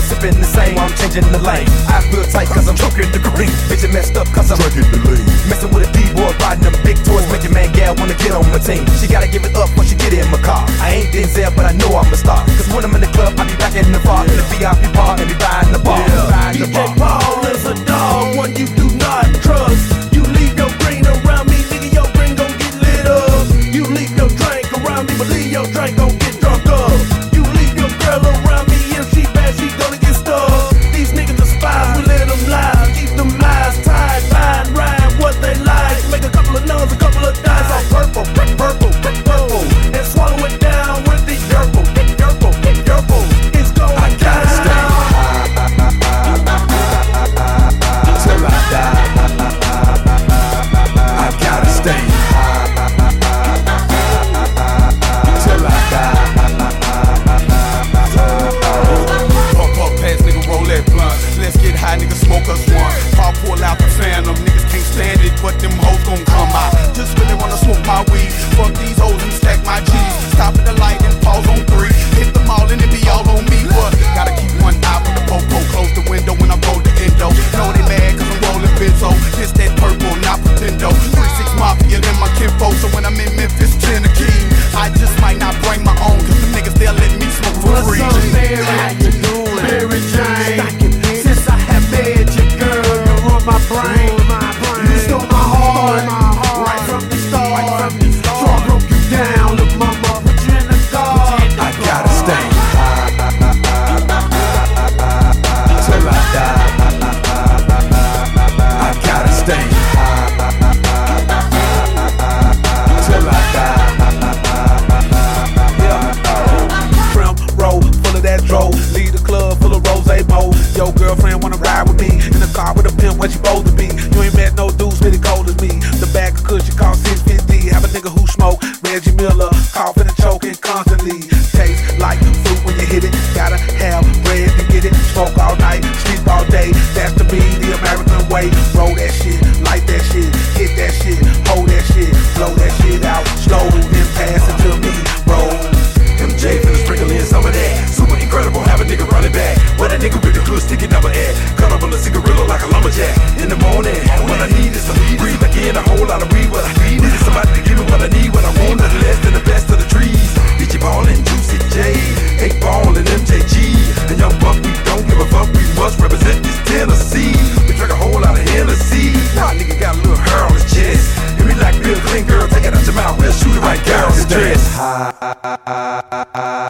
sipping the same while I'm changing the lane. I feel tight cause I'm choking the green. Bitch, it messed up cause I'm drinking the lean. Messing with a D-boy, riding them big toys, making man gal wanna get on my team. She gotta give it up when she get in my car. I ain't Denzel, but I know I'm a star. Cause when I'm in the club, I be back in the bar, in the VIP bar, and be buying the bar. DJ Paul is a dog, one you do not trust. You leave your green around me, nigga, your green gon' get lit up. You leave your drink around me, but leave your drink gon' get drunk up. You leave your girl around me, if she bad, she gonna get stuck. These niggas are spies, we let them lie. Keep them eyes tied, find rhyme what they like. Make a couple of nuns, a couple of dice all purple, purple, purple, and swallow it down with the yerple, yerple, yerple. It's going down. I gotta stay till I die. I gotta stay till I die. Pump up pants, nigga, roll that blunt. Let's get high, nigga, smoke us one. Pop pull out the phantom, niggas can't stand it, but them hoes gon' come out. Just really wanna smoke my weed. Fuck these hoes and stack my G's. Stop at the light and pause on 3. Hit them all and it be all on me. What? Gotta keep one eye for the popo. Close the window when I roll the endo. Know they mad cause I'm rolling benzo. This that purple, not pretendo. 3-6 Mafia, then my kinfo. So when I'm in Memphis, 10 a key. I just might not bring my own, cause them niggas, they'll let me smoke for free. What's up, Mary? How you doing? Mary Jane. Since I have met you, girl, you run my brain. You stole my heart, right from the start. So I broke you down, look, mama, put you in the dark. I gotta stay till I die. I gotta stay till I die. Yeah. Trim roll full of that dro. Leave the club full of rose mo. Yo, girlfriend wanna ride with me in the car with a pimp where she supposed to be. You ain't met no dudes really cold as me. The bag of cushion cost $6.50. Have a nigga who smoke Reggie Miller, coughing and choking constantly. Tastes like fruit when you hit it. Gotta have bread to get it. Smoke all night, sleep all day. That's to be the American way. Roll that shit, light that shit, hit that shit, hold that shit, blow that shit out slow, then pass it to me. Roll. MJ finna sprinkle in some of that. Super incredible, have a nigga running back. When a nigga with the clue sticking up an ad. Cut up on a cigarillo like a lumberjack. In the morning, what I need is some weed. Breathe back in a whole lot of weed. What I need is somebody to give me what I need. What I want, nothing less than the best of the trees. DJ Ball and Juicy J, 8 Ball and MJG. And Young Buck, we don't give a fuck. We must represent this Tennessee. We drink a whole lot of Hennessy. Nah, nigga got a little hair on his chest. And we like Bill Clinton, girl, take it out your mouth. We'll shoot it right down his dress.